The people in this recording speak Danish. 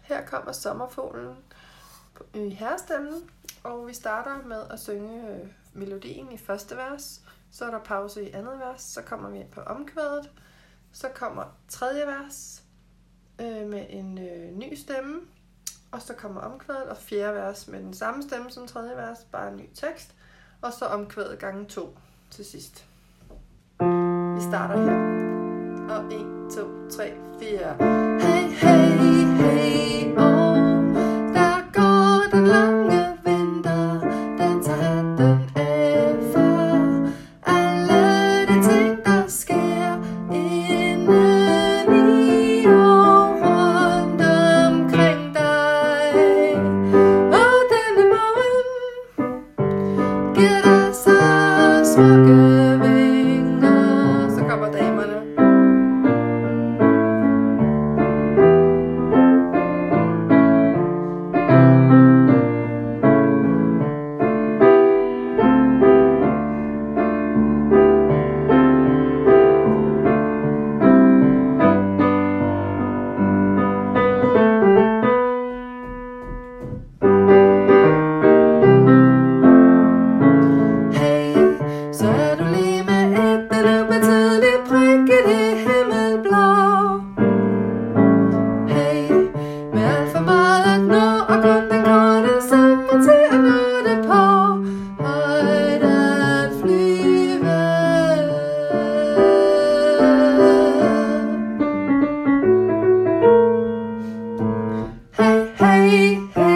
Her kommer sommerfuglen i herrestemmen, og vi starter med at synge melodien i første vers. Så er der pause i andet vers, så kommer vi ind på omkvædet. Så kommer tredje vers med en ny stemme, og så kommer omkvædet, og fjerde vers med den samme stemme som tredje vers, bare en ny tekst, og så omkvædet gange 2 til sidst. Vi starter her. Og 1, 2, 3, 4. Hey, hey, hey, der går den lange vinter, den tager hatten af for alle de ting, der sker indeni og rundt omkring dig. Og denne morgen giver dig så smukke vinger. Så kommer damerne. Hey,